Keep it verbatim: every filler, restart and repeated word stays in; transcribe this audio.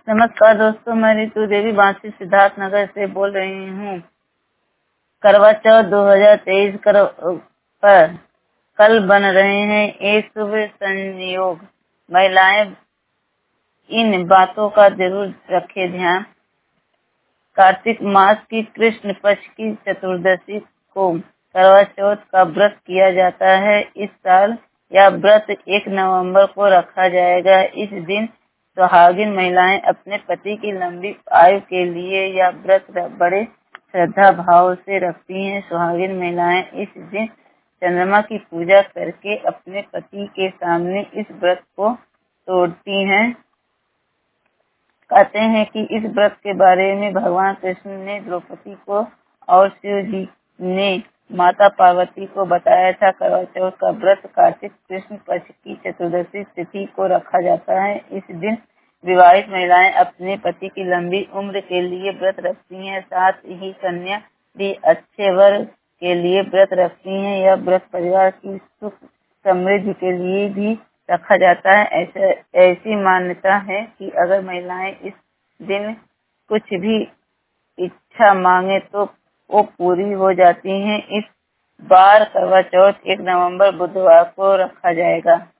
नमस्कार दोस्तों, मैं रितु देवी बांसी सिद्धार्थ नगर से बोल रही हूँ। करवा चौथ दो हज़ार तेईस कर पर कल बन रहे हैं एक शुभ संयोग। महिलाएं इन बातों का जरूर रखें ध्यान। कार्तिक मास की कृष्ण पक्ष की चतुर्दशी को करवा चौथ का व्रत किया जाता है। इस साल यह व्रत एक नवंबर को रखा जाएगा। इस दिन सुहागिन महिलाएं अपने पति की लंबी आयु के लिए यह व्रत बड़े श्रद्धा भाव से रखती हैं। सुहागिन महिलाएं इस दिन चंद्रमा की पूजा करके अपने पति के सामने इस व्रत को तोड़ती हैं। कहते हैं कि इस व्रत के बारे में भगवान कृष्ण ने द्रौपदी को और शिव जी ने माता पार्वती को बताया था। करवा चौथ का व्रत कार्तिक कृष्ण पक्ष की चतुर्दशी तिथि को रखा जाता है। इस दिन विवाहित महिलाएं अपने पति की लंबी उम्र के लिए व्रत रखती हैं। साथ ही कन्या भी अच्छे वर के लिए व्रत रखती हैं। यह व्रत परिवार की सुख समृद्धि के लिए भी रखा जाता है। ऐसे ऐसी मान्यता है कि अगर महिलाएं इस दिन कुछ भी इच्छा मांगे तो वो पूरी हो जाती हैं। इस बार करवा चौथ एक नवंबर बुधवार को रखा जाएगा।